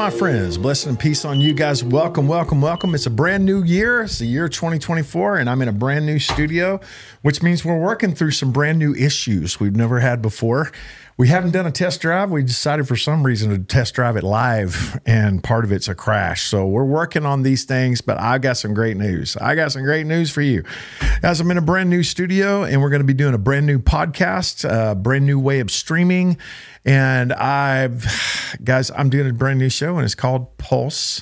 my friends, blessing and peace on you guys. Welcome, welcome, welcome. It's a brand new year. It's the year 2024, and I'm in a brand new studio, which means we're working through some brand new issues we've never had before. We haven't done a test drive. We decided for some reason to test drive it live, and part of it's a crash. So we're working on these things, but I got some great news. I got some great news for you. Guys, I'm in a brand new studio, and we're going to be doing a brand new podcast, a brand new way of streaming. And I'm doing a brand new show, and it's called Pulse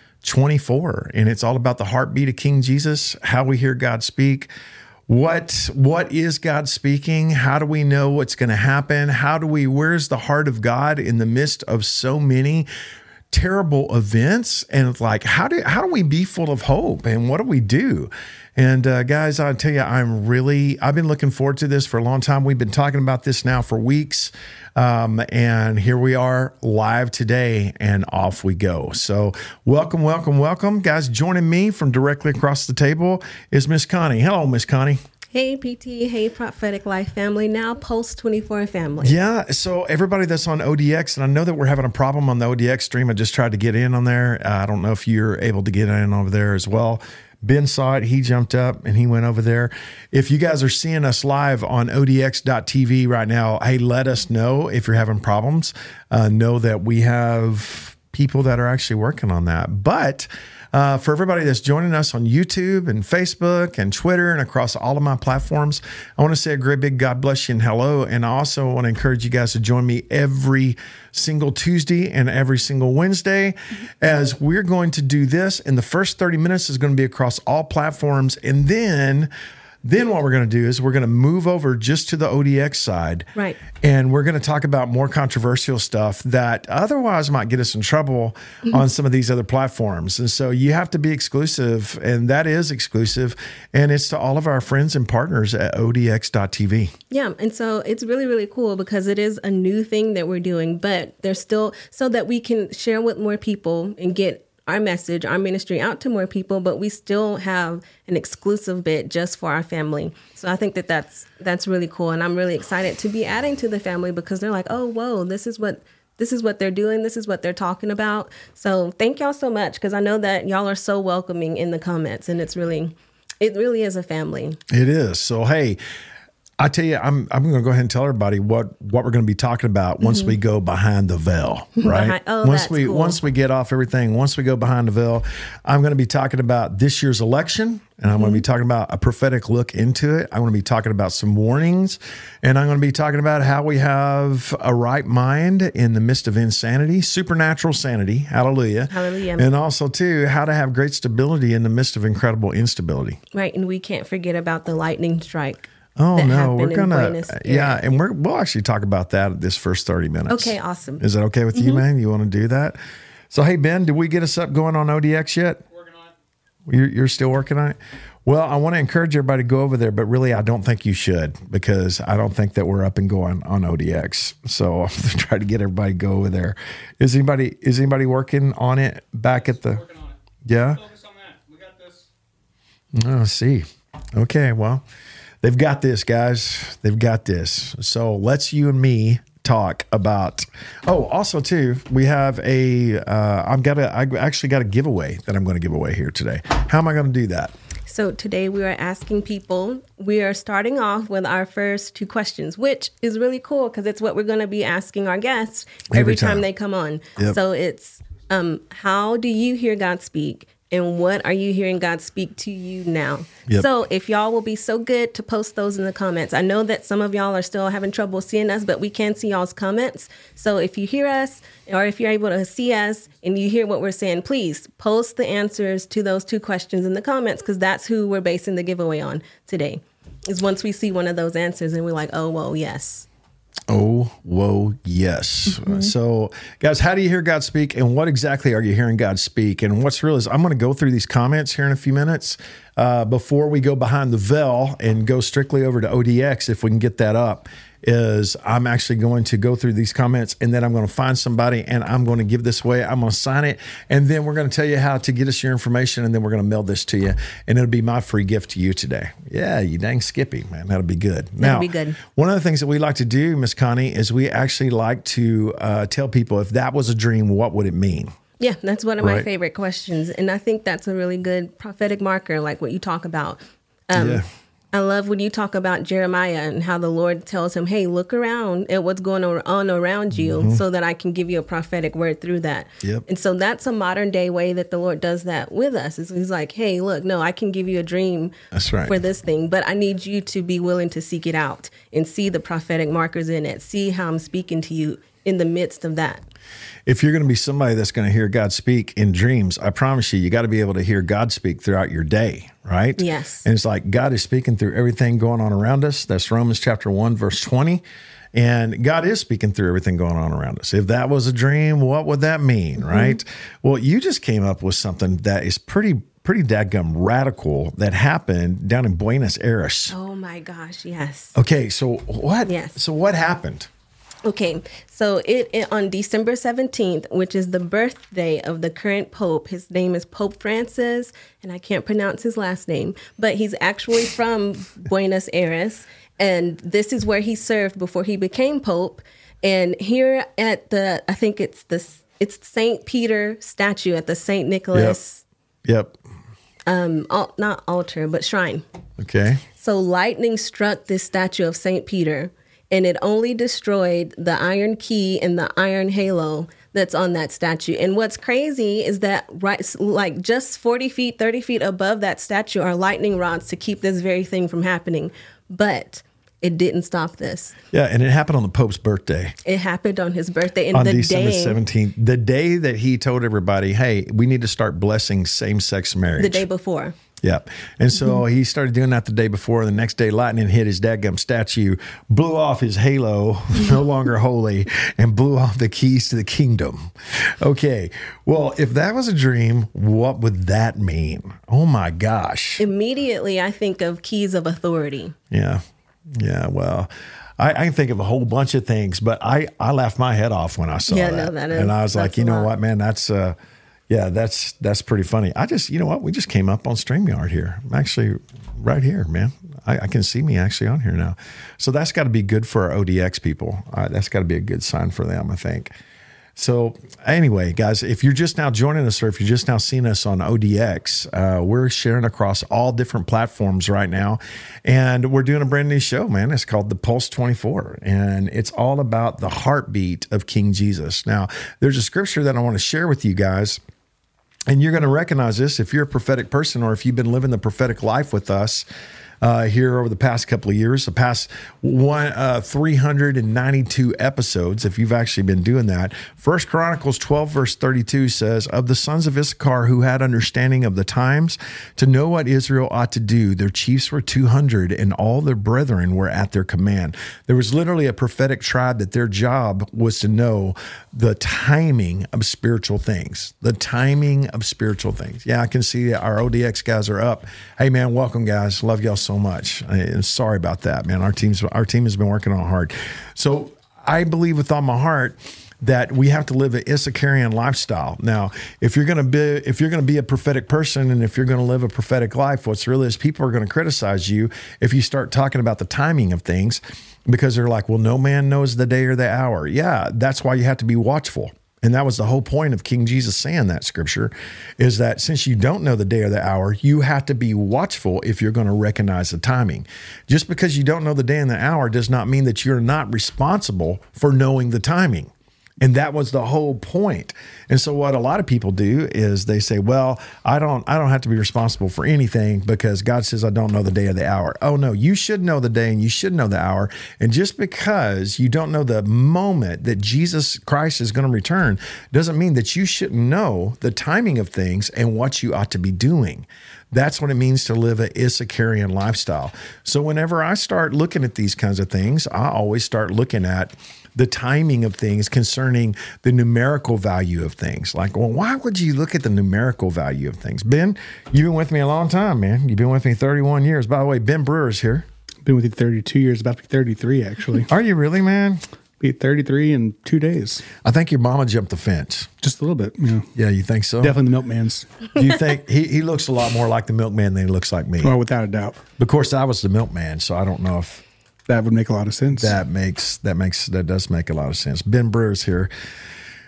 24. And it's all about the heartbeat of King Jesus, how we hear God speak. What is God speaking? How do we know what's going to happen? Where's the heart of God in the midst of so many terrible events? And it's like, how do we be full of hope? And what do we do? And guys, I'll tell you, I've been looking forward to this for a long time. We've been talking about this now for weeks. And here we are live today, and off we go. So welcome, welcome, welcome. Guys, joining me from directly across the table is Miss Connie. Hello, Miss Connie. Hey, PT. Hey, Prophetic Life family. Now, Pulse 24 family. Yeah. So everybody that's on ODX, and I know that we're having a problem on the ODX stream. I just tried to get in on there. I don't know if you're able to get in over there as well. Ben saw it. He jumped up and he went over there. If you guys are seeing us live on odx.tv right now, hey, let us know if you're having problems. Know that we have people that are actually working on that. But for everybody that's joining us on YouTube and Facebook and Twitter and across all of my platforms, I want to say a great big God bless you and hello. And I also want to encourage you guys to join me every single Tuesday and every single Wednesday as we're going to do this. And the first 30 minutes is going to be across all platforms. And then what we're going to do is we're going to move over just to the ODX side. Right. And we're going to talk about more controversial stuff that otherwise might get us in trouble on some of these other platforms. And so you have to be exclusive, and that is exclusive. And it's to all of our friends and partners at odx.tv. Yeah. And so it's really, really cool because it is a new thing that we're doing, but there's still so that we can share with more people and get our message, our ministry out to more people, but we still have an exclusive bit just for our family. So I think that's really cool. And I'm really excited to be adding to the family because they're like, oh, whoa, this is what they're doing. This is what they're talking about. So thank y'all so much because I know that y'all are so welcoming in the comments, and it really is a family. It is. So, hey, I tell you, I'm going to go ahead and tell everybody what we're going to be talking about once we go behind the veil, right? Once we get off everything, once we go behind the veil, I'm going to be talking about this year's election, and I'm going to be talking about a prophetic look into it. I'm going to be talking about some warnings, and I'm going to be talking about how we have a right mind in the midst of insanity, supernatural sanity, hallelujah. Hallelujah. And also, too, how to have great stability in the midst of incredible instability. Right, and we can't forget about the lightning strike. Oh, no, we're going to, and we'll actually talk about that this first 30 minutes. Okay, awesome. Is that okay with you, man? You want to do that? So, hey, Ben, did we get us up going on ODX yet? Working on it. You're still working on it? Well, I want to encourage everybody to go over there, but really, I don't think you should because I don't think that we're up and going on ODX. So, I'm trying to get everybody to go over there. Is anybody working on it back at the? Working on it. Yeah? Focus on that. We got this. Oh, see. Okay, well. They've got this, guys. They've got this. So let's you and me talk about. Oh, also too, we have I actually got a giveaway that I'm going to give away here today. How am I going to do that? So today we are asking people. We are starting off with our first two questions, which is really cool because it's what we're going to be asking our guests every time they come on. Yep. So it's how do you hear God speak? And what are you hearing God speak to you now? Yep. So if y'all will be so good to post those in the comments. I know that some of y'all are still having trouble seeing us, but we can see y'all's comments. So if you hear us or if you're able to see us and you hear what we're saying, please post the answers to those two questions in the comments because that's who we're basing the giveaway on today. Is once we see one of those answers and we're like, oh, well, yes. Oh, whoa, yes. So, guys, how do you hear God speak, and what exactly are you hearing God speak? And what's real is I'm going to go through these comments here in a few minutes before we go behind the veil and go strictly over to ODX, if we can get that up. Is I'm actually going to go through these comments, and then I'm going to find somebody, and I'm going to give this away. I'm going to sign it, and then we're going to tell you how to get us your information, and then we're going to mail this to you, and it'll be my free gift to you today. Yeah, you dang Skippy, man. That'll be good. That'll be good. One of the things that we like to do, Miss Connie, is we actually like to tell people if that was a dream, what would it mean? Yeah, that's one of my Right. favorite questions. And I think that's a really good prophetic marker, like what you talk about. Yeah. I love when you talk about Jeremiah and how the Lord tells him, hey, look around at what's going on around you so that I can give you a prophetic word through that. Yep. And so that's a modern day way that the Lord does that with us. Is He's like, hey, look, no, I can give you a dream That's right. for this thing, but I need you to be willing to seek it out and see the prophetic markers in it, see how I'm speaking to you in the midst of that. If you're going to be somebody that's going to hear God speak in dreams, I promise you got to be able to hear God speak throughout your day, right? Yes. And it's like God is speaking through everything going on around us. That's Romans chapter 1, verse 20. And God is speaking through everything going on around us. If that was a dream, what would that mean, right? Well, you just came up with something that is pretty dadgum radical that happened down in Buenos Aires. Oh my gosh, yes. Okay, so what? Yes. So what happened? Okay, so it on December 17th, which is the birthday of the current Pope. His name is Pope Francis, and I can't pronounce his last name, but he's actually from Buenos Aires, and this is where he served before he became Pope. And here at I think it's St. Peter statue at the St. Nicholas, Yep. not altar, but shrine. Okay. So lightning struck this statue of St. Peter, and it only destroyed the iron key and the iron halo that's on that statue. And what's crazy is that like just 40 feet, 30 feet above that statue are lightning rods to keep this very thing from happening. But it didn't stop this. Yeah, and it happened on the Pope's birthday. It happened on his birthday. And On the December day, 17th, the day that he told everybody, hey, we need to start blessing same-sex marriage. the day before. Yep. And so he started doing that the day before. The next day, lightning hit his dadgum statue, blew off his halo, no longer holy, and blew off the keys to the kingdom. Okay. Well, if that was a dream, what would that mean? Oh, my gosh. Immediately, I think of keys of authority. Yeah. Yeah. Well, I can think of a whole bunch of things, but I laughed my head off when I saw Yeah, that. no, that is- and I was like, that's you a know lot. what, man, that's pretty funny. You know what? We just came up on StreamYard here. I'm actually right here, man. I can see me actually on here now. So that's got to be good for our ODX people. That's got to be a good sign for them, I think. So anyway, guys, if you're just now joining us or if you're just now seeing us on ODX, we're sharing across all different platforms right now. And we're doing a brand new show, man. It's called The Pulse 24. And it's all about the heartbeat of King Jesus. Now, there's a scripture that I want to share with you guys. And you're going to recognize this if you're a prophetic person or if you've been living the prophetic life with us here over the past couple of years, the past 392 episodes, if you've actually been doing that. 1 Chronicles 12, verse 32 says, of the sons of Issachar who had understanding of the times to know what Israel ought to do, their chiefs were 200 and all their brethren were at their command. There was literally a prophetic tribe that their job was to know the timing of spiritual things, the timing of spiritual things. Yeah, I can see our ODX guys are up. Hey, man, welcome, guys. Love y'all so much. I'm sorry about that, man. Our team has been working on hard. So I believe with all my heart that we have to live an Issacharian lifestyle. Now, if you're going to be a prophetic person and if you're going to live a prophetic life, what's really is people are going to criticize you if you start talking about the timing of things because they're like, well, no man knows the day or the hour. Yeah, that's why you have to be watchful. And that was the whole point of King Jesus saying that scripture is that since you don't know the day or the hour, you have to be watchful if you're going to recognize the timing. Just because you don't know the day and the hour does not mean that you're not responsible for knowing the timing. And that was the whole point. And so what a lot of people do is they say, well, I don't have to be responsible for anything because God says I don't know the day or the hour. Oh, no, you should know the day and you should know the hour. And just because you don't know the moment that Jesus Christ is going to return doesn't mean that you shouldn't know the timing of things and what you ought to be doing. That's what it means to live an Issacharian lifestyle. So whenever I start looking at these kinds of things, I always start looking at the timing of things concerning the numerical value of things. Like, well, why would you look at the numerical value of things? Ben, you've been with me a long time, man. You've been with me 31 years. By the way, Ben Brewer's here. Been with you 32 years, about to be 33, actually. Are you really, man? Be 33 in 2 days. I think your mama jumped the fence. Just a little bit, you know. Yeah, you think so? Definitely the milkman's. Do you think he looks a lot more like the milkman than he looks like me? Well, without a doubt. Of course, I was the milkman, so I don't know if That would make a lot of sense. that does make a lot of sense. Ben Brewer's here.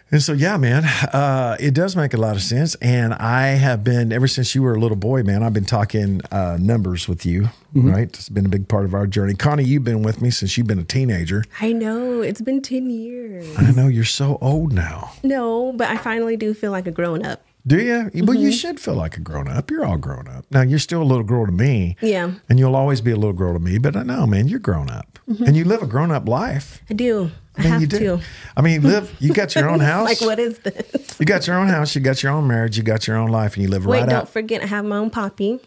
And so, yeah, man, it does make a lot of sense. And I have been, ever since you were a little boy, man, I've been talking numbers with you, right? It's been a big part of our journey. Connie, you've been with me since you've been a teenager. I know. It's been 10 years. I know, you're so old now. No, but I finally do feel like a grown up. Do you? Well, you should feel like a grown up. You're all grown up. Now, you're still a little girl to me. Yeah. And you'll always be a little girl to me. But I know, man, you're grown up. And you live a grown up life. I do. I mean, have you do. to. I mean, you got your own house. Like, what is this? You got your own house. You got your own marriage. You got your own life. And you live Wait, right don't out. forget I have my own poppy.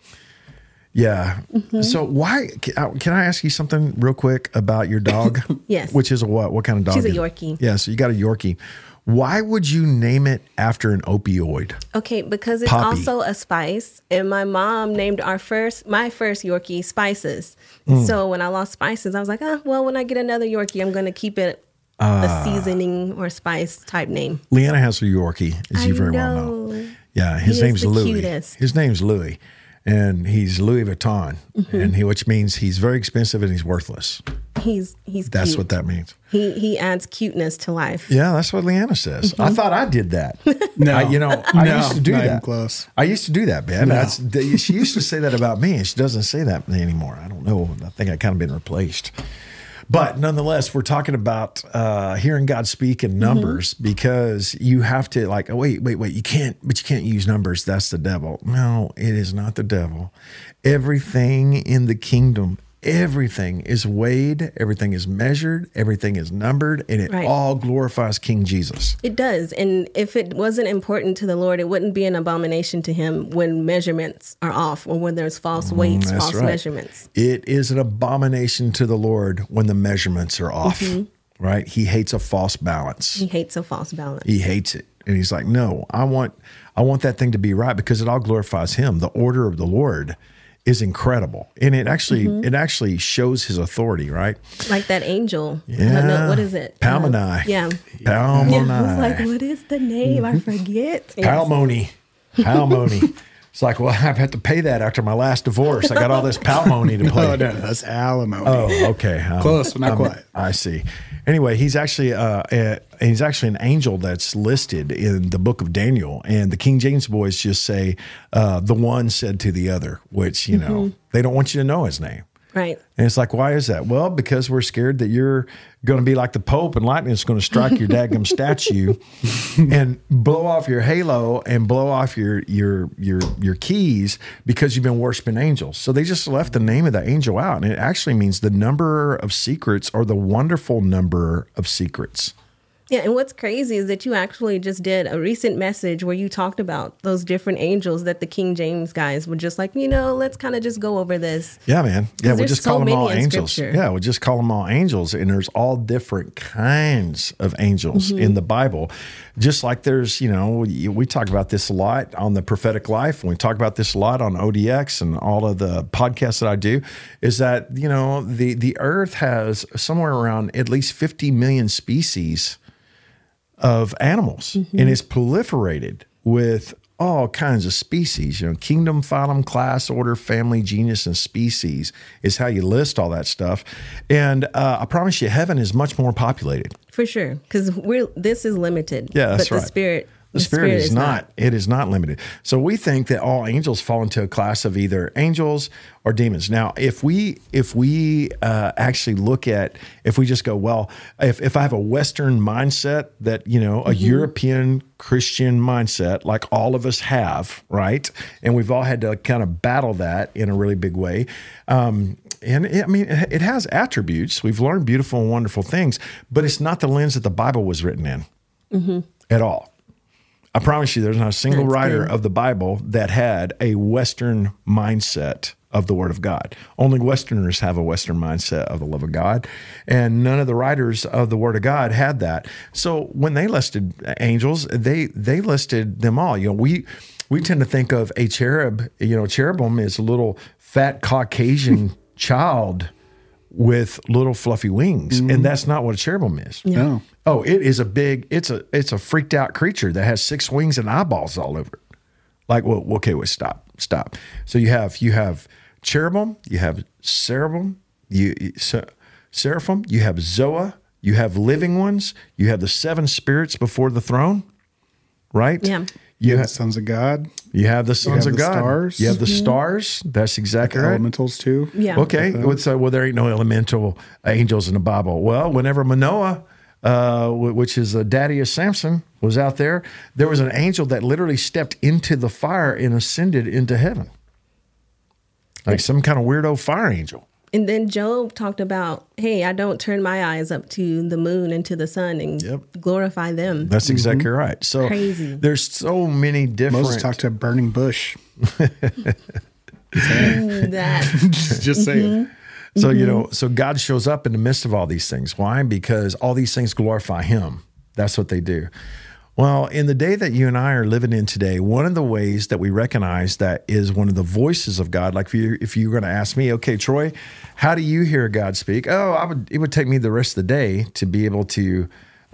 Yeah. So why, can I ask you something real quick about your dog? Yes. Which is a what? What kind of dog? She's a is it? Yorkie. Yeah. So you got a Yorkie. Why would you name it after an opioid? Okay, because it's Poppy. also a spice. And my mom named my first Yorkie Spices. So when I lost Spices, I was like, well, when I get another Yorkie, I'm going to keep it a seasoning or spice type name. Leanna has a Yorkie, as you very well know. Yeah, his He is name's the Louis. cutest. His name's Louis, and he's Louis Vuitton, and which means he's very expensive and he's worthless. He's That's cute. what that means. He adds cuteness to life. Yeah, that's what Leanna says. I thought I did that. No. I No, used to do not even that. close. I used to do that, man. No. She used to say that about me, and she doesn't say that anymore. I don't know. I think I kind of been replaced. But nonetheless, we're talking about hearing God speak in numbers because you have to wait. You can't use numbers. That's the devil. No, it is not the devil. Everything in the kingdom, everything is weighed, everything is measured, everything is numbered, and it Right. all glorifies King Jesus. It does. And if it wasn't important to the Lord, it wouldn't be an abomination to him when measurements are off or when there's false weights, That's false right. measurements. It is an abomination to the Lord when the measurements are off, right? He hates a false balance. He hates a false balance. He hates it. And he's like, no, I want that thing to be right because it all glorifies him. The order of the Lord is incredible. And it actually shows his authority, right? Like that angel. I Yeah. don't know. What is it? Palmoni. Yeah. Palmoni. Yeah. I was like, what is the name? I forget. Palmoni. Palmoni. It's like, well, I have to pay that after my last divorce. I got all this palmoni to pay. Oh, no, that's alimony. Oh, okay. Close, but not quite. I see. Anyway, he's actually an angel that's listed in the book of Daniel, and the King James boys just say the one said to the other, which they don't want you to know his name. Right. And it's like, why is that? Well, because we're scared that you're going to be like the Pope and lightning is going to strike your daggum statue and blow off your halo and blow off your keys because you've been worshiping angels. So they just left the name of the angel out. And it actually means the number of secrets or the wonderful number of secrets. Yeah, and what's crazy is that you actually just did a recent message where you talked about those different angels that the King James guys were just like, let's kind of just go over this. Yeah, man. Yeah, we there's just so call them many all in angels. Scripture. Yeah, we just call them all angels. And there's all different kinds of angels in the Bible. Just like there's, we talk about this a lot on the Prophetic Life, and we talk about this a lot on ODX and all of the podcasts that I do, is that, the earth has somewhere around at least 50 million species of animals, and it's proliferated with all kinds of species. Kingdom, phylum, class, order, family, genus, and species is how you list all that stuff. And I promise you, heaven is much more populated. For sure, because this is limited. Yeah, that's but right. The spirit is not. It is not limited. So we think that all angels fall into a class of either angels or demons. Now, if we actually look at, if we just go, well, if I have a Western mindset that, a European Christian mindset, like all of us have, right? And we've all had to kind of battle that in a really big way. And it has attributes. We've learned beautiful and wonderful things, but it's not the lens that the Bible was written in at all. I promise you, there's not a single writer of the Bible that had a Western mindset of the Word of God. Only Westerners have a Western mindset of the love of God, and none of the writers of the Word of God had that. So when they listed angels, they listed them all. We tend to think of a cherub. Cherubim is a little fat Caucasian child with little fluffy wings, and that's not what a cherubim is. Yeah. No. Oh, it is it's a freaked out creature that has 6 wings and eyeballs all over it. Like, well, okay, stop. So you have cherubim, you have seraphim, you have zoa, you have living ones, you have the seven spirits before the throne, right? Yeah. You The have, sons of God. you have the sons have of the God. stars. You have the stars. That's exactly The right. elementals too. Yeah. Okay. So, well, there ain't no elemental angels in the Bible. Well, whenever Manoah, which is the daddy of Samson, was out there, there was an angel that literally stepped into the fire and ascended into heaven. Like some kind of weirdo fire angel. And then Job talked about, hey, I don't turn my eyes up to the moon and to the sun and Yep. glorify them. That's exactly right. So Crazy. there's so many different. Moses talked to a burning bush. That Just saying. So, so God shows up in the midst of all these things. Why? Because all these things glorify him. That's what they do. Well, in the day that you and I are living in today, one of the ways that we recognize that is one of the voices of God. Like if you're going to ask me, okay, Troy, how do you hear God speak? It would take me the rest of the day to be able to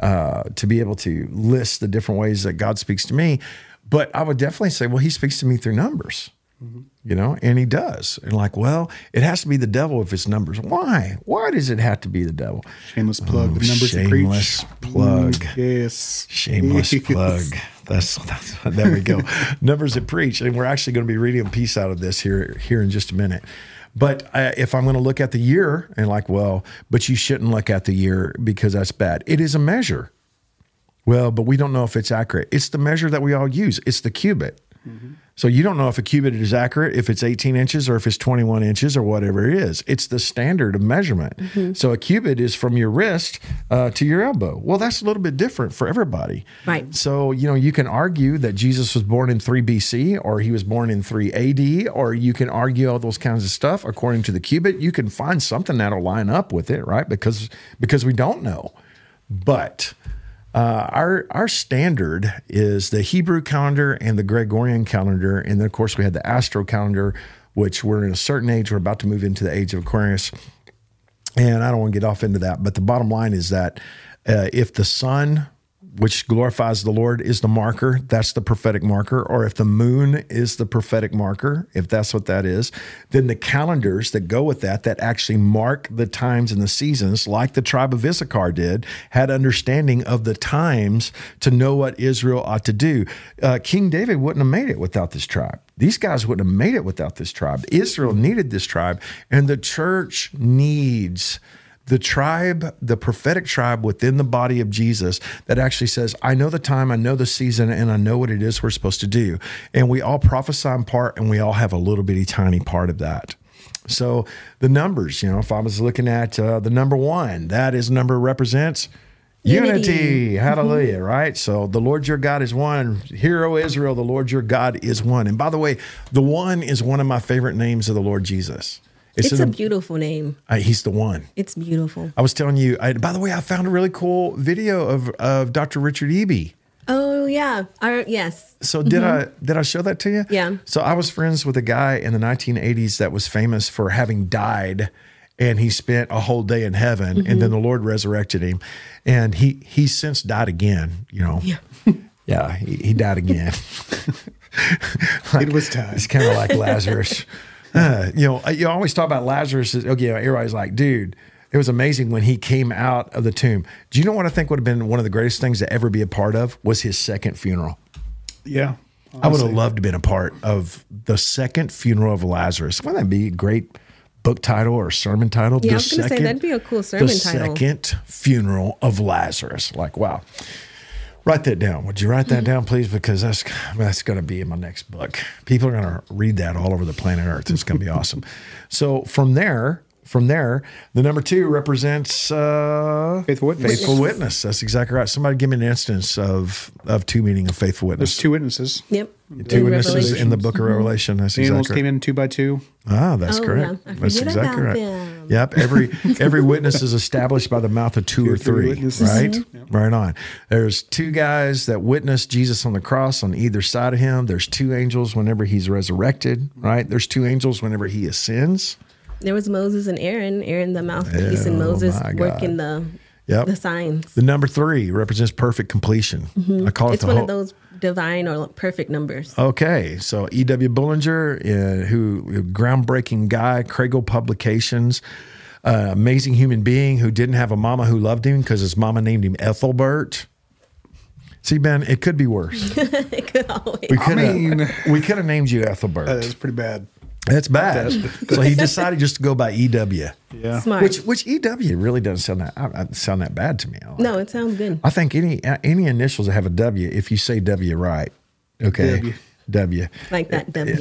list the different ways that God speaks to me. But I would definitely say, well, he speaks to me through numbers. And he does. And like, well, it has to be the devil if it's numbers. Why? Why does it have to be the devil? Shameless plug. The numbers Shameless that preach. plug. Yes. Shameless Yes. plug. That's there we go. Numbers that preach. And we're actually going to be reading a piece out of this here in just a minute. But if I'm going to look at the year and like, well, but you shouldn't look at the year because that's bad. It is a measure. Well, but we don't know if it's accurate. It's the measure that we all use. It's the cubit. So you don't know if a cubit is accurate, if it's 18 inches or if it's 21 inches or whatever it is. It's the standard of measurement. So a cubit is from your wrist to your elbow. Well, that's a little bit different for everybody. Right. So, you can argue that Jesus was born in 3 BC or he was born in 3 AD, or you can argue all those kinds of stuff according to the cubit. You can find something that'll line up with it, right? Because we don't know. But our standard is the Hebrew calendar and the Gregorian calendar. And then, of course, we had the Astro calendar, which we're in a certain age. We're about to move into the age of Aquarius. And I don't want to get off into that. But the bottom line is that if the sun, which glorifies the Lord, is the marker, that's the prophetic marker. Or if the moon is the prophetic marker, if that's what that is, then the calendars that go with that actually mark the times and the seasons, like the tribe of Issachar did, had understanding of the times to know what Israel ought to do. King David wouldn't have made it without this tribe. These guys wouldn't have made it without this tribe. Israel needed this tribe, and the church needs the tribe, the prophetic tribe within the body of Jesus that actually says, I know the time, I know the season, and I know what it is we're supposed to do. And we all prophesy in part, and we all have a little bitty tiny part of that. So the numbers, if I was looking at the number 1, that is number represents unity. Hallelujah, right? So the Lord your God is one. Hear, O Israel, the Lord your God is one. And by the way, the one is one of my favorite names of the Lord Jesus. it's a beautiful name. He's the one. It's beautiful. I was telling you, by the way, I found a really cool video of Dr. Richard Eby. Oh yeah. Yes. So did I show that to you? Yeah. So I was friends with a guy in the 1980s that was famous for having died, and he spent a whole day in heaven, and then the Lord resurrected him, and he's since died again. Yeah. Yeah, he died again. It was time. It's kind of like Lazarus. You always talk about Lazarus. Everybody's like, dude, it was amazing when he came out of the tomb. Do you know what I think would have been one of the greatest things to ever be a part of was his second funeral. Yeah. I would have loved to have been a part of the second funeral of Lazarus. Wouldn't that be a great book title or sermon title? Yeah, I was going to say that'd be a cool sermon the title. The second funeral of Lazarus. Like, wow. Write that down. Would you write that down, please? Because that's going to be in my next book. People are going to read that all over the planet Earth. It's going to be awesome. So from there, the number 2 represents Faithful witness. Faithful witness. That's exactly right. Somebody give me an instance of 2 meaning of faithful witness. There's 2 witnesses. Yep. 2 witnesses Revelation. in the book of Revelation. That's The animals exactly came right. in 2 by 2. Ah, that's Oh, correct. yeah. I That's forget exactly about right. them. Yep. Every witness is established by the mouth of 2 or 3. witnesses. Right. Right on. There's 2 guys that witnessed Jesus on the cross on either side of him. There's 2 angels whenever he's resurrected. Right. There's 2 angels whenever he ascends. There was Moses and Aaron. Aaron, the mouthpiece, and Oh, Moses my God. working the signs. The number 3 represents perfect completion. I call it It's the one whole. of those divine or perfect numbers. Okay, so E.W. Bullinger, who groundbreaking guy, Kregel Publications. amazing human being who didn't have a mama who loved him because his mama named him Ethelbert. See, Ben, it could be worse. It could always. We could have named you Ethelbert. That's pretty bad. That's bad. So he decided just to go by EW. Yeah. Smart. Which EW really doesn't sound that bad to me. No, it sounds good. I think any initials that have a W, if you say W right, okay, W. Like that W.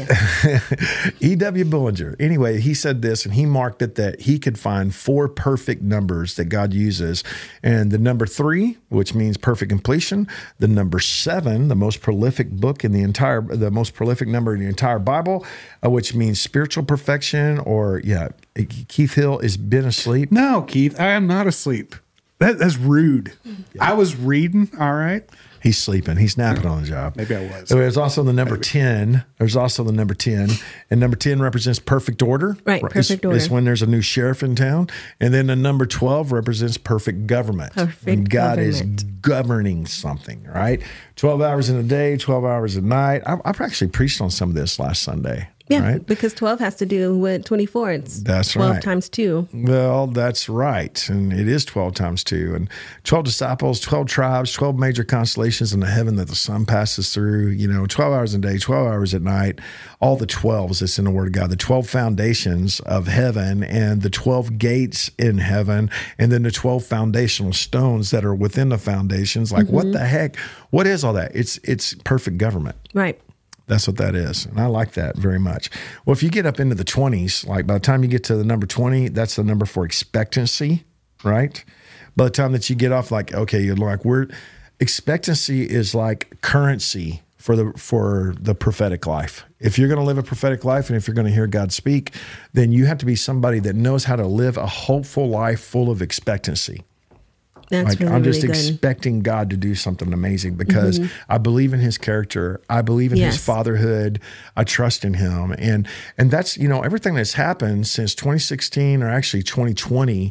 E.W. Bullinger. Anyway, he said this, and he marked it that he could find 4 perfect numbers that God uses. And the number 3, which means perfect completion. The number 7, the most prolific the most prolific number in the entire Bible, which means spiritual perfection. Or, Keith Hill has been asleep. No, Keith, I am not asleep. That's rude. I was reading, all right. He's sleeping. He's napping on the job. Maybe I was. There's also the number 10. There's also the number 10. And number 10 represents perfect order. Right, perfect order. It's when there's a new sheriff in town. And then the number 12 represents perfect government. When God is governing something, right? 12 hours in a day, 12 hours a night. I've actually preached on some of this last Sunday. Yeah, right? Because 12 has to do with 24. It's That's 12 right. times 2. Well, that's right. And it is 12 times 2. And 12 disciples, 12 tribes, 12 major constellations in the heaven that the sun passes through, 12 hours a day, 12 hours at night, all the 12s that's in the Word of God, the 12 foundations of heaven and the 12 gates in heaven, and then the 12 foundational stones that are within the foundations. Like, what the heck? What is all that? It's perfect government. Right. That's what that is. And I like that very much. Well, if you get up into the 20s, like by the time you get to the number 20, that's the number for expectancy, right? By the time that you get off, like, okay, you're like, expectancy is like currency for the prophetic life. If you're going to live a prophetic life and if you're going to hear God speak, then you have to be somebody that knows how to live a hopeful life full of expectancy. That's I'm just really good. expecting God to do something amazing because I believe in his character. I believe in his fatherhood. I trust in him. And that's, everything that's happened since 2016 or actually 2020,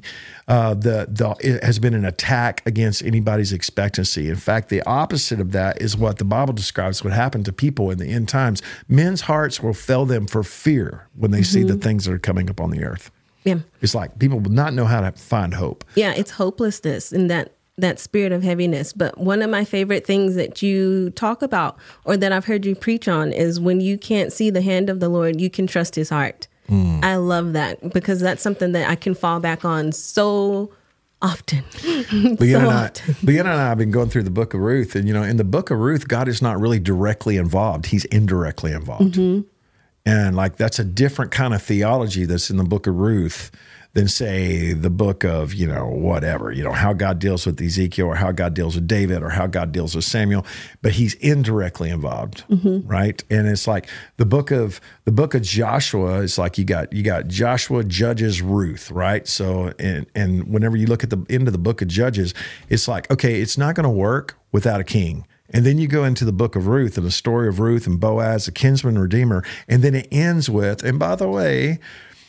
it has been an attack against anybody's expectancy. In fact, the opposite of that is what the Bible describes would happen to people in the end times. Men's hearts will fail them for fear when they see the things that are coming up on the earth. Yeah. It's like people will not know how to find hope. Yeah, it's hopelessness and that spirit of heaviness. But one of my favorite things that you talk about or that I've heard you preach on is when you can't see the hand of the Lord, you can trust his heart. I love that because that's something that I can fall back on so often. Leanna and I have been going through the book of Ruth. And, in the book of Ruth, God is not really directly involved. He's indirectly involved. And like that's a different kind of theology that's in the book of Ruth than say the book of, whatever, how God deals with Ezekiel or how God deals with David or how God deals with Samuel, but he's indirectly involved, right? And it's like the book of Joshua is like you got Joshua, Judges, Ruth, right? So and whenever you look at the end of the book of Judges, it's like, okay, it's not going to work without a king. And then you go into the book of Ruth and the story of Ruth and Boaz, a kinsman redeemer. And then it ends with, and by the way,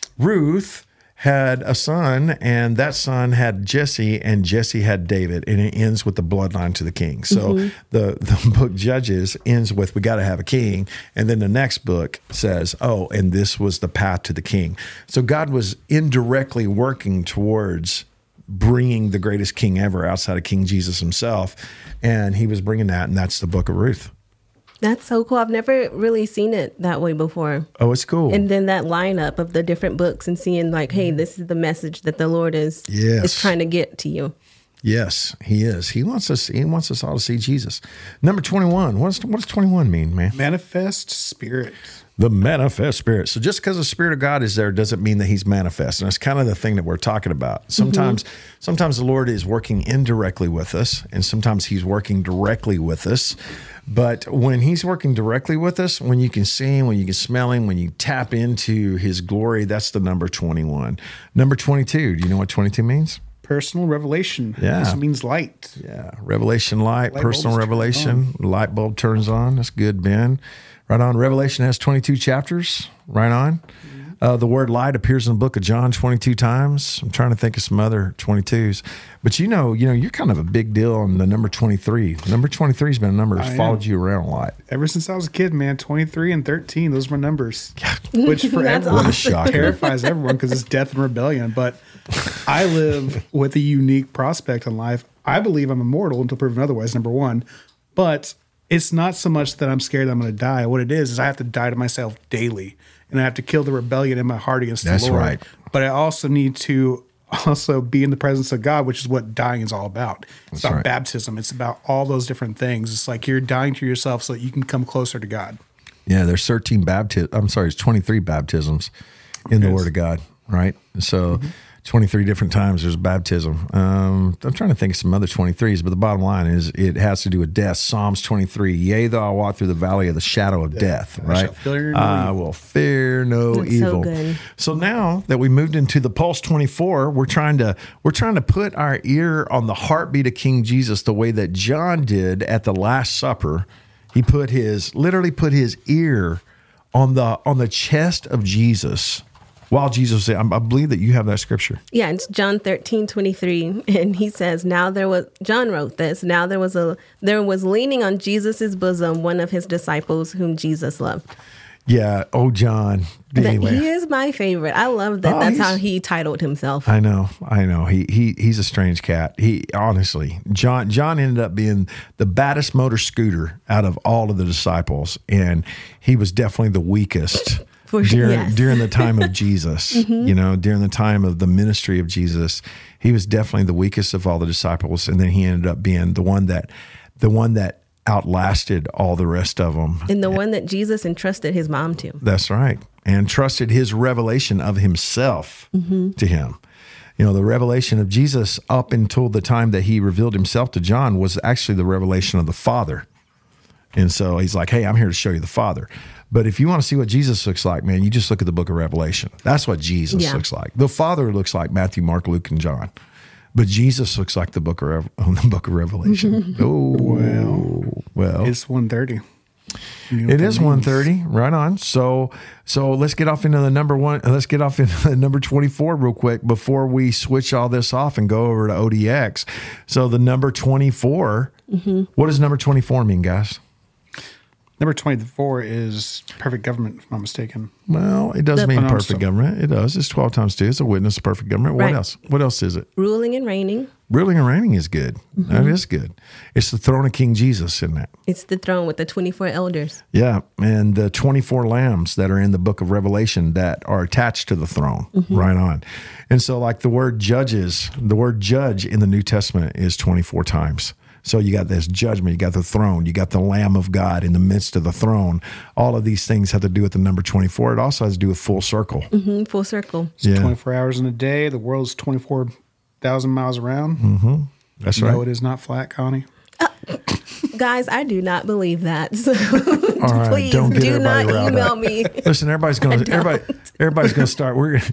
Ruth had a son and that son had Jesse and Jesse had David. And it ends with the bloodline to the king. So the book Judges ends with, we got to have a king. And then the next book says, and this was the path to the king. So God was indirectly working towards bringing the greatest king ever outside of King Jesus himself. And he was bringing that, and that's the book of Ruth. That's so cool. I've never really seen it that way before. Oh, it's cool. And then that lineup of the different books and seeing like, hey, this is the message that the Lord is trying to get to you. Yes, he is. He wants us all to see Jesus. Number 21. What does 21 mean, man? Manifest spirit. The manifest spirit. So just because the Spirit of God is there doesn't mean that he's manifest. And that's kind of the thing that we're talking about. Sometimes the Lord is working indirectly with us, and sometimes he's working directly with us. But when he's working directly with us, when you can see him, when you can smell him, when you tap into his glory, that's the number 21. Number 22. Do you know what 22 means? Personal revelation. Yeah. This means light. Yeah. Revelation light, Light personal bulbs revelation. Light bulb turns on. That's good, Ben. Right on. Revelation has 22 chapters. Right on. The word light appears in the book of John 22 times. I'm trying to think of some other 22s. But you're kind of a big deal on the number 23. Number 23 has been a number that's followed you around a lot. Ever since I was a kid, man, 23 and 13, those were my numbers. Which for everyone awesome. terrifies everyone because it's death and rebellion. But I live with a unique prospect in life. I believe I'm immortal until proven otherwise, number one. But it's not so much that I'm scared I'm going to die. What it is I have to die to myself daily. And I have to kill the rebellion in my heart against the Lord. That's right. But I also need to also be in the presence of God, which is what dying is all about. It's about baptism. It's about all those different things. It's like you're dying to yourself so that you can come closer to God. Yeah, there's 23 baptisms in the Word of God, right? So 23 different times there's baptism. I'm trying to think of some other 23s, but the bottom line is it has to do with death. Psalms 23, yea, though I walk through the valley of the shadow of death, right? I will fear no evil. So now that we moved into the Pulse 24, we're trying to put our ear on the heartbeat of King Jesus the way that John did at the Last Supper. He literally put his ear on the chest of Jesus. While Jesus said, I believe that you have that scripture. Yeah, it's John 13:23, and he says, John wrote this, now there was leaning on Jesus's bosom one of his disciples whom Jesus loved. Yeah, John. Anyway. He is my favorite. I love that. That's how he titled himself. I know. He's a strange cat. John ended up being the baddest motor scooter out of all of the disciples, and he was definitely the weakest. During the time of Jesus, during the time of the ministry of Jesus, he was definitely the weakest of all the disciples, and then he ended up being the one that outlasted all the rest of them, and the one that Jesus entrusted his mom to. That's right, and trusted his revelation of himself to him. The revelation of Jesus up until the time that he revealed himself to John was actually the revelation of the Father, and so he's like, "Hey, I'm here to show you the Father." But if you want to see what Jesus looks like, man, you just look at the book of Revelation. That's what Jesus looks like. The Father looks like Matthew, Mark, Luke, and John. But Jesus looks like the book of Revelation. Well. It's 1:30. It is 1:30. Right on. So let's get off into the number one. Let's get off into the number 24 real quick before we switch all this off and go over to ODX. So the number 24, what does number 24 mean, guys? Number 24 is perfect government, if I'm not mistaken. Well, it does mean perfect government. It does. It's 12 times 2. It's a witness of perfect government. What else? What else is it? Ruling and reigning. Ruling and reigning is good. That is good. It's the throne of King Jesus, isn't it? It's the throne with the 24 elders. Yeah, and the 24 lambs that are in the book of Revelation that are attached to the throne. Right on. And so like the word judge in the New Testament is 24 times. So you got this judgment, you got the throne, you got the Lamb of God in the midst of the throne. All of these things have to do with the number 24. It also has to do with full circle. Full circle. It's 24 hours in a day. The world's 24,000 miles around. That's right. No, it is not flat, Connie. Guys, I do not believe that. So all right, please don't get do not riled email up. me. Listen, everybody's going to start.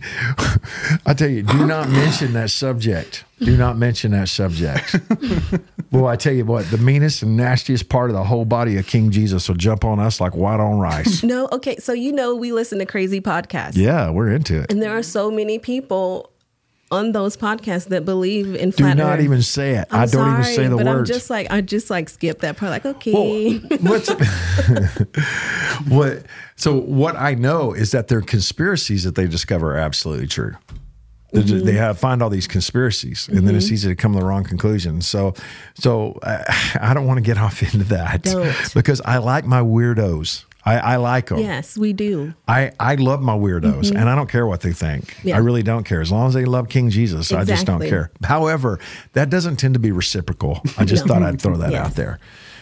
I tell you, do not mention that subject. Do not mention that subject. Well, I tell you what, the meanest and nastiest part of the whole body of King Jesus will jump on us like white on rice. No, okay. So we listen to crazy podcasts. Yeah, we're into it. And there are so many people on those podcasts that believe in flat Do not Earth. even say it. I don't even say the but words. I just skip that part. Like, okay. So what I know is that their conspiracies that they discover are absolutely true. They find all these conspiracies, and then it's easy to come to the wrong conclusion. So I don't want to get off into that because I like my weirdos. I like them. Yes, we do. I love my weirdos, and I don't care what they think. Yeah. I really don't care. As long as they love King Jesus, I just don't care. However, that doesn't tend to be reciprocal. I just thought I'd throw that out there.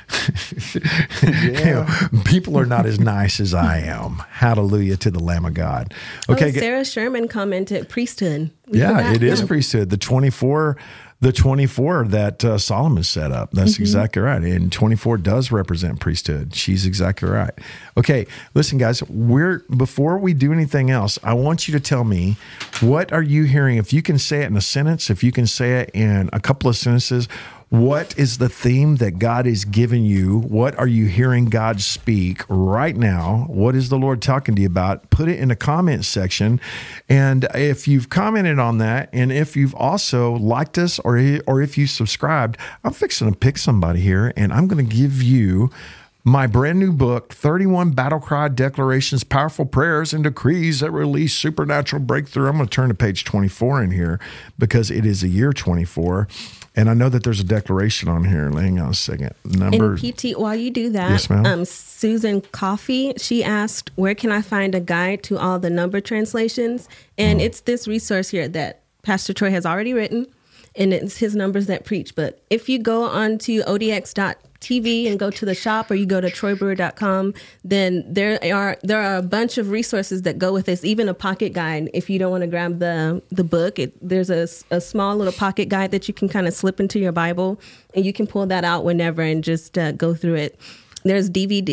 People are not as nice as I am. Hallelujah to the Lamb of God. Okay, Sarah Sherman commented priesthood. It is priesthood. The 24 that Solomon set up. That's exactly right. And 24 does represent priesthood. She's exactly right. Okay, listen, guys, before we do anything else, I want you to tell me, what are you hearing? If you can say it in a sentence, if you can say it in a couple of sentences, What is the theme that God is giving you? What are you hearing God speak right now? What is the Lord talking to you about? Put it in the comment section. And if you've commented on that, and if you've also liked us or if you subscribed, I'm fixing to pick somebody here, and I'm going to give you my brand new book, 31 Battle Cry Declarations, Powerful Prayers and Decrees that Release Supernatural Breakthrough. I'm going to turn to page 24 in here because it is a year 24. And I know that there's a declaration on here. Hang on a second. And PT, while you do that, yes, ma'am. Susan Coffey, she asked, where can I find a guide to all the number translations? And it's this resource here that Pastor Troy has already written, and it's his numbers that preach. But if you go on to odx.tv and go to the shop, or you go to troybrewer.com, then there are a bunch of resources that go with this, even a pocket guide. If you don't want to grab the book, there's a small little pocket guide that you can kind of slip into your Bible, and you can pull that out whenever and just go through it. There's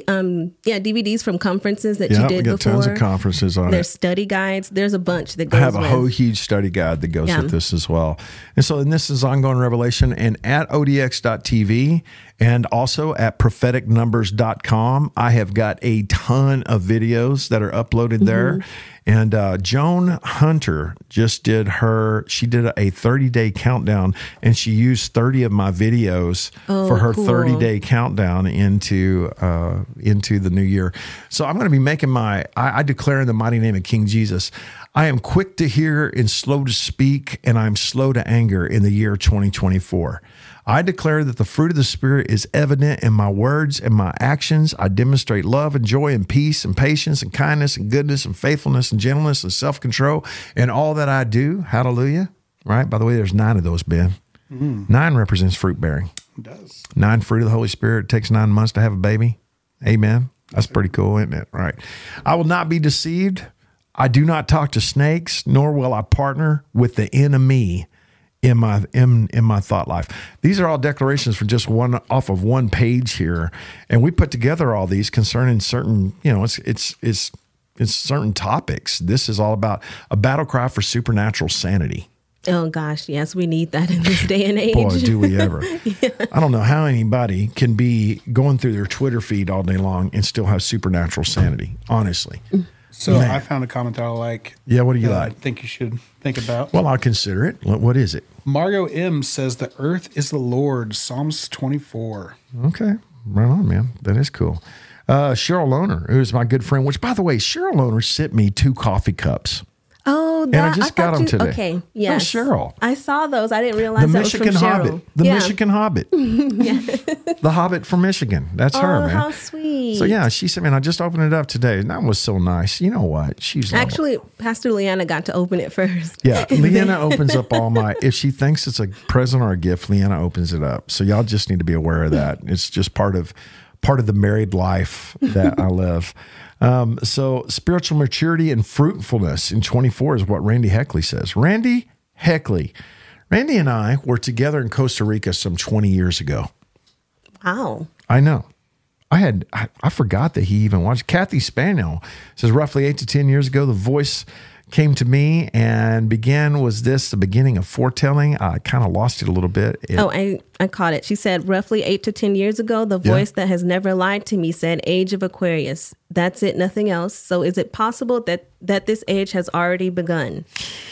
DVDs from conferences that you did we got before. Tons of conferences on There's it. study guides. There's a bunch that goes I have a with. whole huge study guide that goes with this as well. And this is Ongoing Revelation, and at odx.tv and also at propheticnumbers.com. I have got a ton of videos that are uploaded there. And Joan Hunter just did a 30-day countdown, and she used 30 of my videos for her cool. 30-day countdown into the new year. So I'm going to be making I declare in the mighty name of King Jesus, I am quick to hear and slow to speak, and I'm slow to anger in the year 2024. I declare that the fruit of the Spirit is evident in my words and my actions. I demonstrate love and joy and peace and patience and kindness and goodness and faithfulness and gentleness and self-control in all that I do. Hallelujah. Right? By the way, there's 9 of those, Ben. 9 represents fruit bearing. It does. 9 fruit of the Holy Spirit. It takes 9 months to have a baby. Amen. That's pretty cool, isn't it? Right. I will not be deceived. I do not talk to snakes, nor will I partner with the enemy in my thought life. These are all declarations for just off of one page here, and we put together all these concerning certain, it's certain topics. This is all about a battle cry for supernatural sanity. Oh gosh, yes, we need that in this day and age. Boy, do we ever. I don't know how anybody can be going through their Twitter feed all day long and still have supernatural sanity, honestly. So I found a comment that I like. Yeah, what do you that like? I think you should think about. Well, I'll consider it. What is it? Margot M says, the earth is the Lord, Psalms 24. Okay, right on, man. That is cool. Cheryl Lohner, who's my good friend, which, by the way, Cheryl Lohner sent me 2 coffee cups. Oh, And I just got them today. Okay, yes. Cheryl. I saw those. I didn't realize The that Michigan was from Cheryl. Hobbit. The Michigan Hobbit. The Hobbit from Michigan. That's her, man. How sweet. So, yeah, she said, man, I just opened it up today. And that was so nice. You know what? She's lovely. Actually, Pastor Leanna got to open it first. Yeah, Leanna opens up all my, if she thinks it's a present or a gift, Leanna opens it up. So y'all just need to be aware of that. It's just part of the married life that I live. So spiritual maturity and fruitfulness in 24 is what Randy Heckley says. Randy and I were together in Costa Rica some 20 years ago. Wow. I know. I forgot that he even watched. Kathy Spaniel says roughly 8 to 10 years ago, the voice came to me and was this the beginning of foretelling? I kind of lost it a little bit. I caught it. She said, roughly 8 to 10 years ago, the voice that has never lied to me said, age of Aquarius. That's it, nothing else. So is it possible that this age has already begun?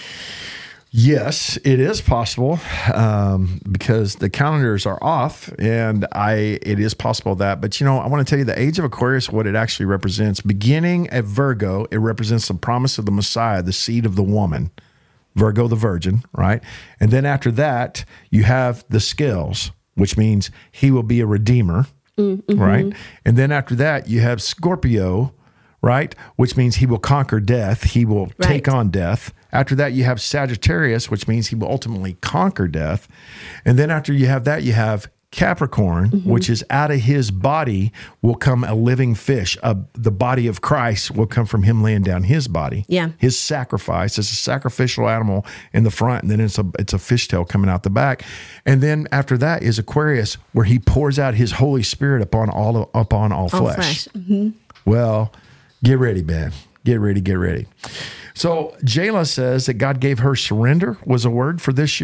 Yes, it is possible because the calendars are off, and it is possible that. But, I want to tell you the age of Aquarius, what it actually represents. Beginning at Virgo, it represents the promise of the Messiah, the seed of the woman, Virgo the virgin, right? And then after that, you have the scales, which means he will be a redeemer, right? And then after that, you have Scorpio, right? Which means he will conquer death. He will take on death. After that, you have Sagittarius, which means he will ultimately conquer death. And then after you have that, you have Capricorn, which is out of his body will come a living fish. The body of Christ will come from him laying down his body. Yeah. His sacrifice is a sacrificial animal in the front, and then it's a fishtail coming out the back. And then after that is Aquarius, where he pours out his Holy Spirit upon all flesh. Well, get ready, man. Get ready. So Jayla says that God gave her surrender was a word for this year.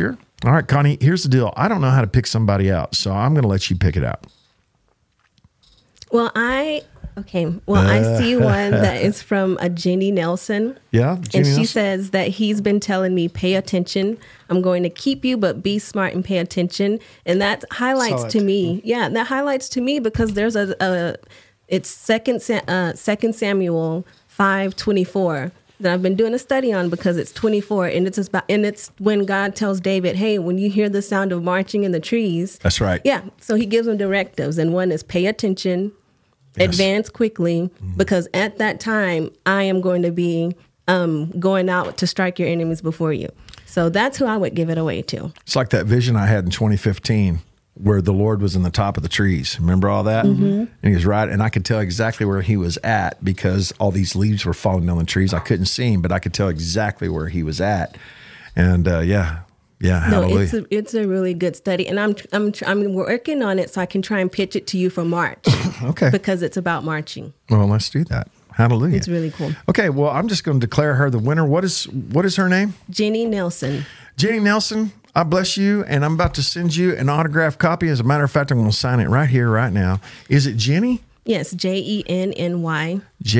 All right, Connie, here's the deal. I don't know how to pick somebody out, so I'm going to let you pick it out. Well, I see one that is from a Jenny Nelson. Yeah, And Jenny she Nelson? says that he's been telling me, pay attention. I'm going to keep you, but be smart and pay attention. And that highlights Solid. to me. Yeah, that highlights to me because there's it's Second Samuel 5:24 that I've been doing a study on because it's 24 and it's when God tells David, hey, when you hear the sound of marching in the trees. That's right. Yeah. So he gives them directives. And one is pay attention, advance quickly, because at that time I am going to be going out to strike your enemies before you. So that's who I would give it away to. It's like that vision I had in 2015 where the Lord was in the top of the trees. Remember all that? And he was right. And I could tell exactly where he was at because all these leaves were falling down the trees. I couldn't see him, but I could tell exactly where he was at. And yeah, No, hallelujah. it's a really good study, and I'm working on it so I can try and pitch it to you for March. Okay. Because it's about marching. Well, let's do that. Hallelujah. It's really cool. Okay, well, I'm just going to declare her the winner. What is her name? Jenny Nelson. Jenny Nelson, I bless you, and I'm about to send you an autographed copy. As a matter of fact, I'm going to sign it right here, right now. Is it Jenny? Yes, Jenny.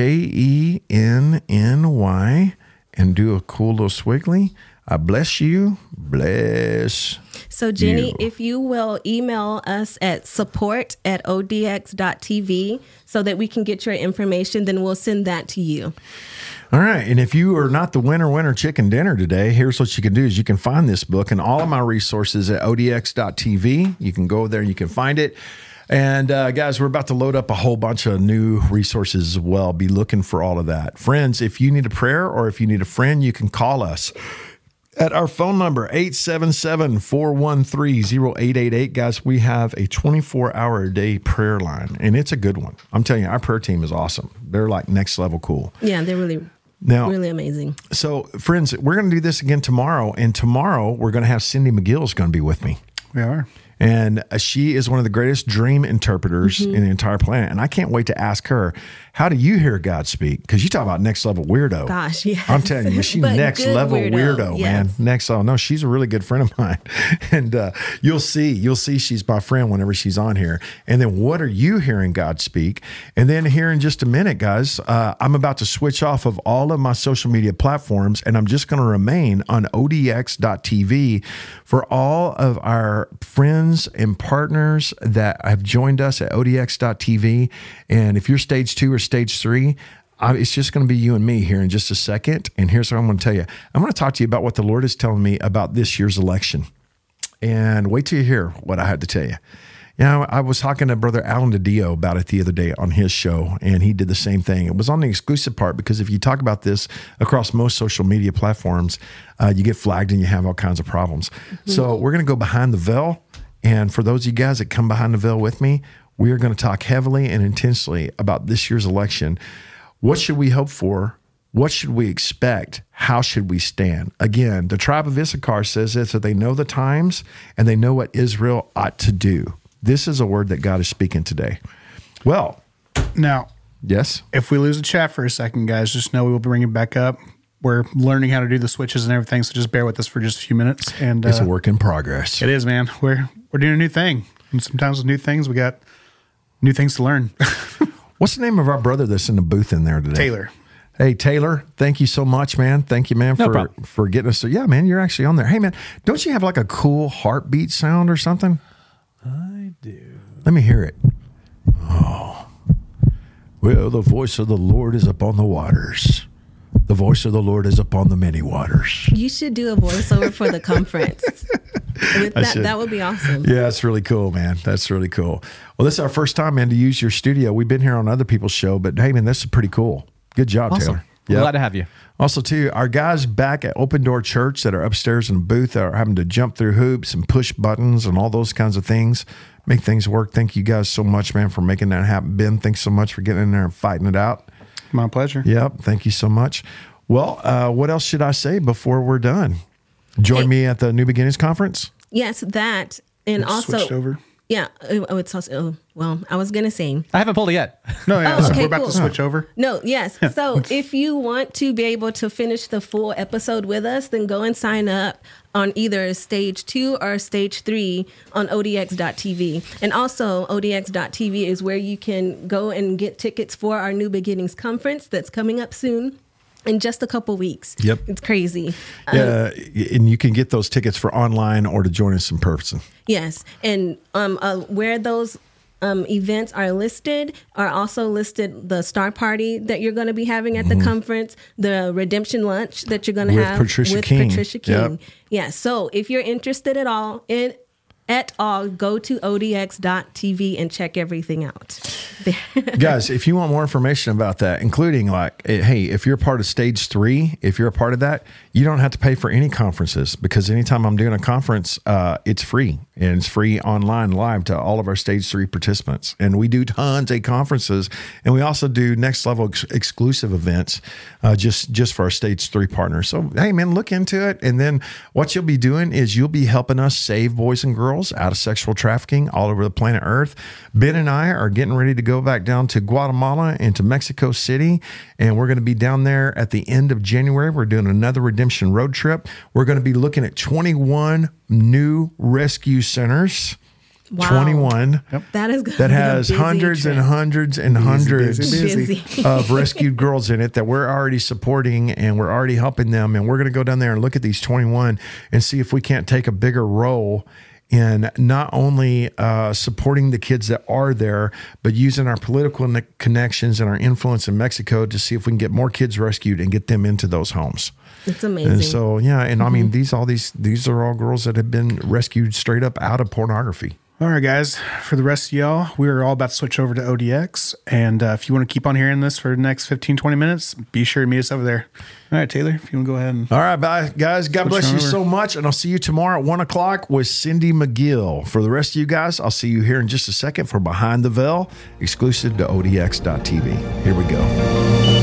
Jenny, and do a cool little squiggly. I bless you. Bless. So, Jenny, you. if you will email us at support@odx.tv so that we can get your information, then we'll send that to you. All right. And if you are not the winner chicken dinner today, here's what you can do is you can find this book and all of my resources at odx.tv. You can go there and you can find it. And guys, we're about to load up a whole bunch of new resources as well. Be looking for all of that. Friends, if you need a prayer or if you need a friend, you can call us at our phone number, 877-413-0888. Guys, we have a 24-hour-a-day prayer line, and it's a good one. I'm telling you, our prayer team is awesome. They're like next level cool. Yeah, they're really amazing. So, friends, we're going to do this again tomorrow, and tomorrow we're going to have Cindy McGill's going to be with me. We are. And she is one of the greatest dream interpreters in the entire planet. And I can't wait to ask her, how do you hear God speak? Because you talk about next level weirdo. Gosh, yes. I'm telling you, she's But next good level weirdo, man. yes. Next level. No, she's a really good friend of mine. And you'll see she's my friend whenever she's on here. And then what are you hearing God speak? And then here in just a minute, guys, I'm about to switch off of all of my social media platforms, and I'm just going to remain on odx.tv for all of our friends and partners that have joined us at odx.tv. And if you're stage 2 or stage 3, it's just going to be you and me here in just a second. And here's what I'm going to tell you. I'm going to talk to you about what the Lord is telling me about this year's election. And wait till you hear what I had to tell you. You know, I was talking to Brother Alan DiDio about it the other day on his show, and he did the same thing. It was on the exclusive part because if you talk about this across most social media platforms, you get flagged and you have all kinds of problems. So we're going to go behind the veil. And for those of you guys that come behind the veil with me, we are going to talk heavily and intensely about this year's election. What should we hope for? What should we expect? How should we stand? Again, the tribe of Issachar says this, that they know the times and they know what Israel ought to do. This is a word that God is speaking today. Well, Now, yes. if we lose the chat for a second, guys, just know we will bring it back up. We're learning how to do the switches and everything, so just bear with us for just a few minutes. And It's a work in progress. it is, man. We're doing a new thing, and sometimes with new things, we got new things to learn. What's the name of our brother that's in the booth in there today? Taylor. Hey, Taylor, thank you so much, man. Thank you, man, No problem. for getting us. Yeah, man, you're actually on there. Hey, man, don't you have like a cool heartbeat sound or something? I do. Let me hear it. Oh. Well, the voice of the Lord is upon the waters. The voice of the Lord is upon the many waters. You should do a voiceover for the conference. That would be awesome. Yeah, that's really cool, man. That's really cool. Well, this is our first time, man, to use your studio. We've been here on other people's show, but hey, man, this is pretty cool. Good job, Awesome. Taylor. We're Yep. glad to have you. Also, too, our guys back at Open Door Church that are upstairs in the booth that are having to jump through hoops and push buttons and all those kinds of things, make things work. Thank you guys so much, man, for making that happen. Ben, thanks so much for getting in there and fighting it out. My pleasure. Yep, thank you so much. Well, what else should I say before we're done? Join me at the New Beginnings Conference. Yes, that. And Switched also, over. Yeah. It's also, well, I was going to say. I haven't pulled it yet. No, yeah, Oh, so okay, we're about cool. to switch over. No, yes. So if you want to be able to finish the full episode with us, then go and sign up on either stage 2 or stage 3 on odx.tv. And also odx.tv is where you can go and get tickets for our New Beginnings conference that's coming up soon. In just a couple weeks. Yep. It's crazy. Yeah, and you can get those tickets for online or to join us in person. Yes. And where those events are listed are also listed the Star Party that you're going to be having at the conference, the Redemption Lunch that you're going to With have Patricia with King. Patricia King. Yep. Yeah. So if you're interested at all, go to odx.tv and check everything out. Guys, if you want more information about that, including like, hey, if you're part of stage 3, if you're a part of that, you don't have to pay for any conferences, because anytime I'm doing a conference, it's free, and it's free online live to all of our stage 3 participants. And we do tons of conferences, and we also do next level exclusive events just for our stage 3 partners. So, hey man, look into it. And then what you'll be doing is you'll be helping us save boys and girls out of sexual trafficking all over the planet Earth. Ben and I are getting ready to go back down to Guatemala and to Mexico City, and we're going to be down there at the end of January. We're doing another redemption road trip. We're going to be looking at 21 new rescue centers. Wow. 21 That is gonna that be a has busy hundreds trip. and hundreds and hundreds busy. of rescued girls in it that we're already supporting, and we're already helping them. And we're going to go down there and look at these 21 and see if we can't take a bigger role in not only supporting the kids that are there, but using our political connections and our influence in Mexico to see if we can get more kids rescued and get them into those homes. It's amazing. And so, yeah, and I mean, these are all girls that have been rescued straight up out of pornography. All right, guys. For the rest of y'all, we're all about to switch over to ODX. And if you want to keep on hearing this for the next 15, 20 minutes, be sure to meet us over there. All right, Taylor, if you want to go ahead and... All right, bye, guys. God bless you over. so much. And I'll see you tomorrow at 1 o'clock with Cindy McGill. For the rest of you guys, I'll see you here in just a second for Behind the Veil, exclusive to ODX.tv. Here we go.